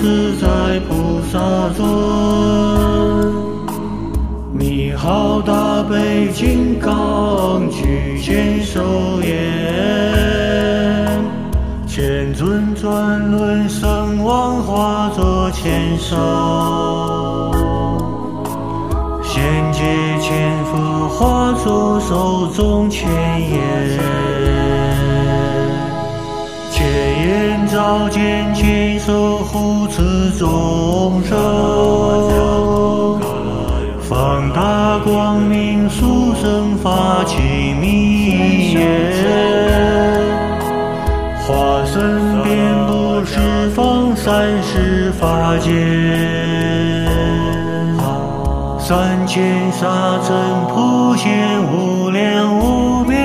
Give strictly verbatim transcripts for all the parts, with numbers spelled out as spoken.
自在菩萨尊，你好大悲金刚具见手眼，千尊转轮圣王化作千手，贤劫千佛化作手中千眼，千眼照见千手护持众生，放大光明殊胜法起密眼，化身遍布十方三世法界，三千沙尘普现无量无边，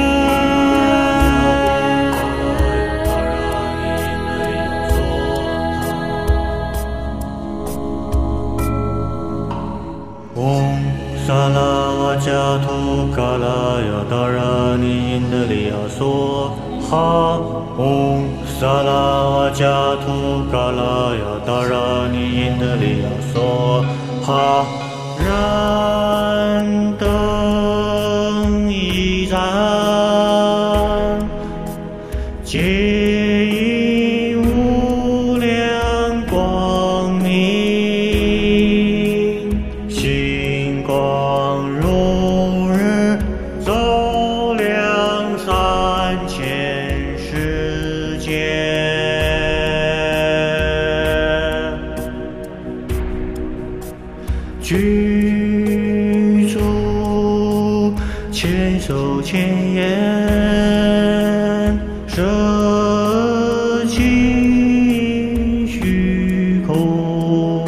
嗡萨拉瓦迦图嘎拉雅达拉尼因德利亚梭哈，嗡萨拉瓦迦图嘎拉雅达拉尼因德利亚梭哈。燃灯一盏，皆因无量光明，星光如日，照亮三千世界。居住千手千眼，摄尽虚空，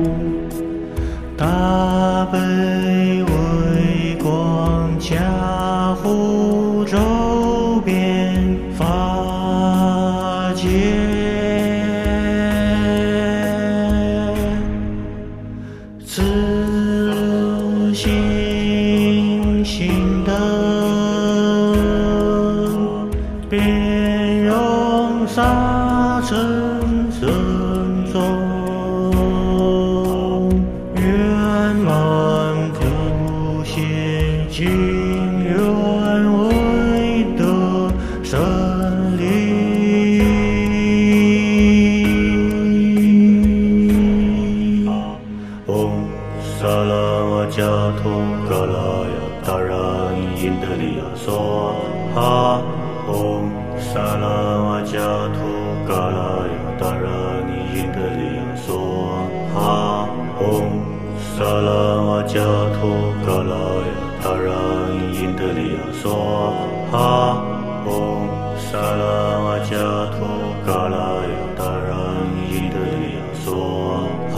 大悲微光加护周遍法界，自心心灯，遍容沙尘深中，圆满普现净愿为得胜利。嗡萨拉瓦迦图嘎拉雅达拉尼因德利亚梭哈，嗡萨拉瓦迦图嘎拉雅达拉尼因德利亚梭哈，嗡萨拉瓦迦图嘎拉雅达拉尼因德利亚梭哈，嗡萨拉瓦迦图嘎拉雅达拉尼因德利亚梭哈。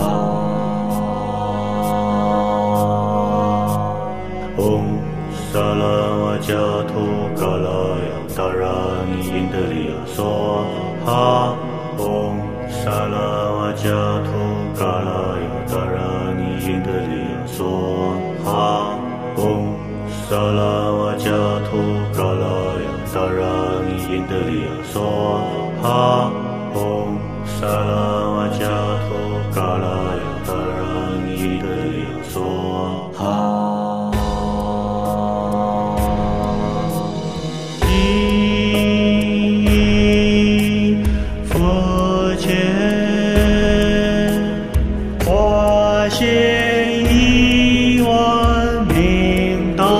嗡萨拉瓦迦图嘎拉雅达拉尼因德利亚梭哈，嗡萨拉瓦迦图嘎拉雅达拉尼因德利亚梭哈，嗡萨拉瓦迦图嘎拉雅达拉尼因德利亚梭哈，嗡萨拉瓦迦图嘎拉雅达拉尼因德利亚梭哈。现一万明灯，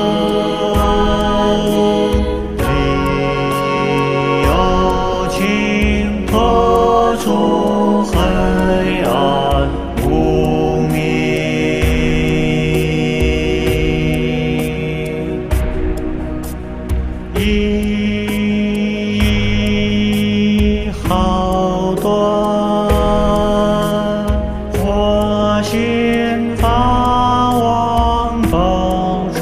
理有情破除黑暗无明，一好端化现法王宝刹，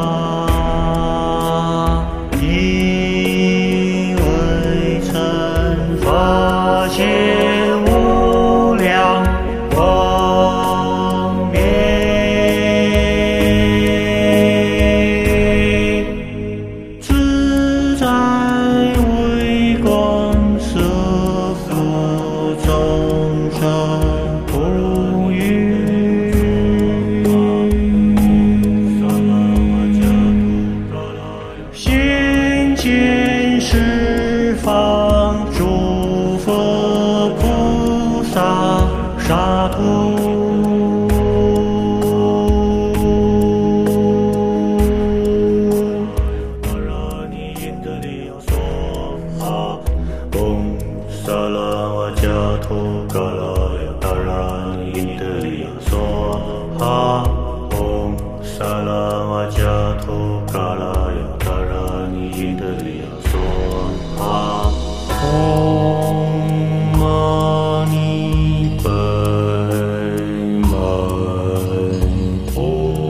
因为尘法现无量光明，自在微光摄护众生。 萨沙图。达拉尼因德利亚梭哈，嗡萨拉瓦加图嘎拉呀，达拉尼因德利亚梭哈，嗡萨拉瓦加图嘎拉呀，达拉尼因德利亚梭哈。嗡嘛呢呗咪吽，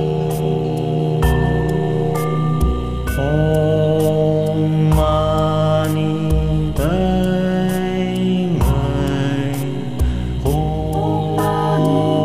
嗡嘛呢呗咪吽，嗡嘛呢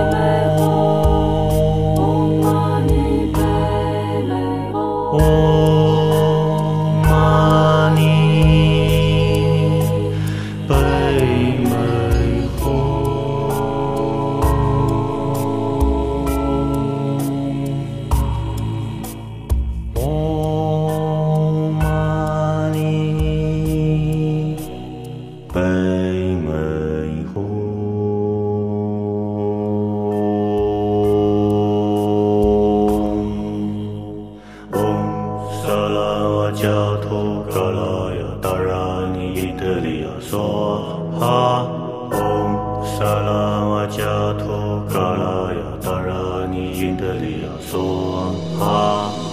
加图嘎拉呀，达拉尼因德利亚梭哈，嗡萨拉瓦加图嘎拉呀，达拉尼因德利亚梭哈。